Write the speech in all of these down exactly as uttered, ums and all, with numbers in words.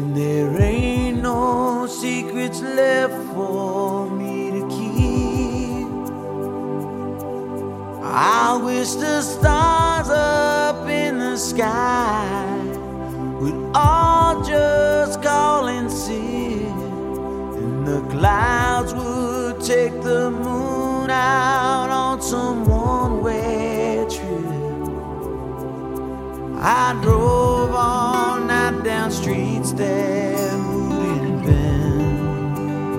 And there ain't no secrets left for me to keep. I wish the stars up in the sky would all just call and sing, and the clouds would take the moon out on some one-way trip. I drove all night down streets that wouldn't bend,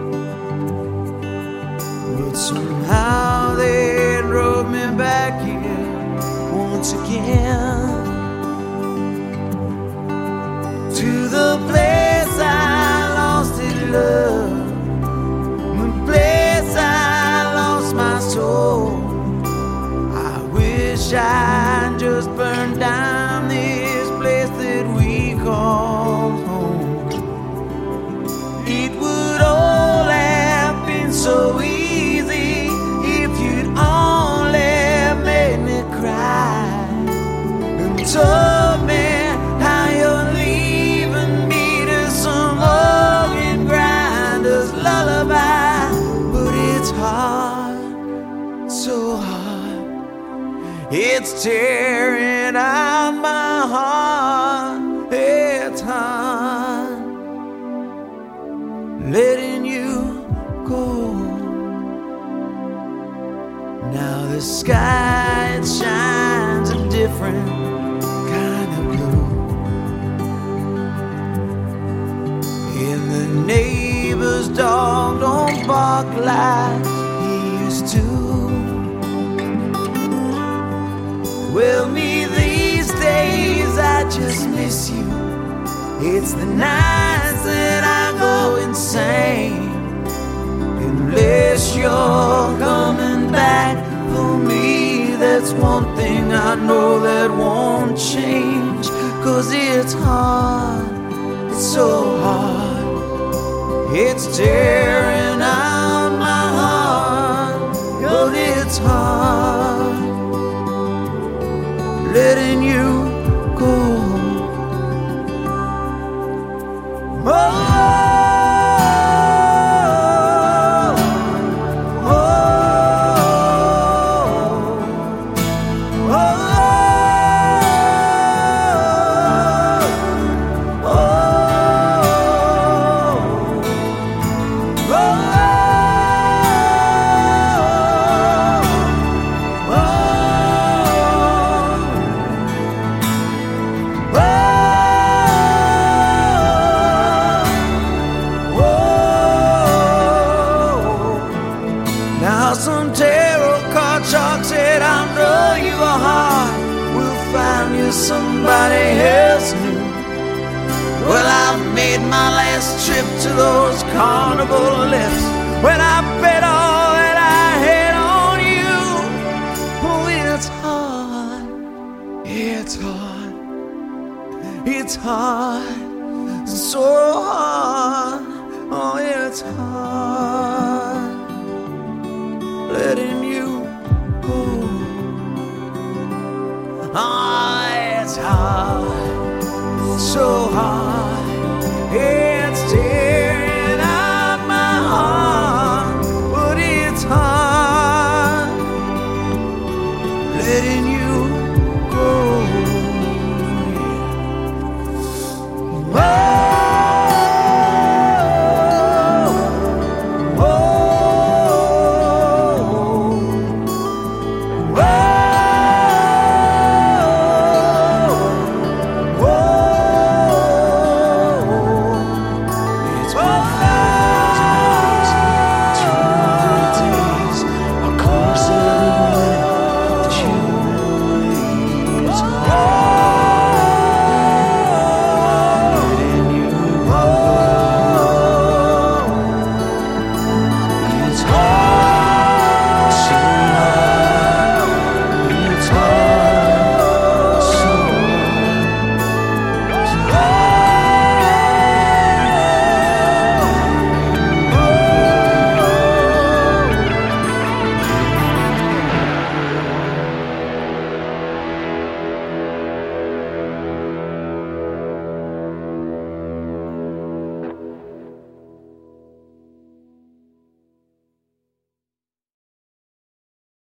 but somehow they drove me back here once again, to the place I lost in love, the place I lost my soul. I wish I'd just burned down this place that we call home. It would all have been so easy if you'd only made me cry and told me how you're leaving me to some organ grinder's lullaby. But it's hard, so hard, it's tearing out my heart. It's hard letting you go. Now the sky, it shines a different kind of blue, and the neighbor's dog don't bark like he used to. Well, me these days, I just miss you. It's the nights that I go insane, unless you're coming back for me. That's one thing I know that won't change, 'cause it's hard, it's so hard, it's tearing out my heart. But it's hard letting you go. Oh, some tarot card shark said, I know you are hard, we'll find you somebody else new. Well, I've made my last trip to those carnival lifts when I bet all that I had on you. Oh, it's hard, it's hard, it's hard, so hard. Oh, it's hard.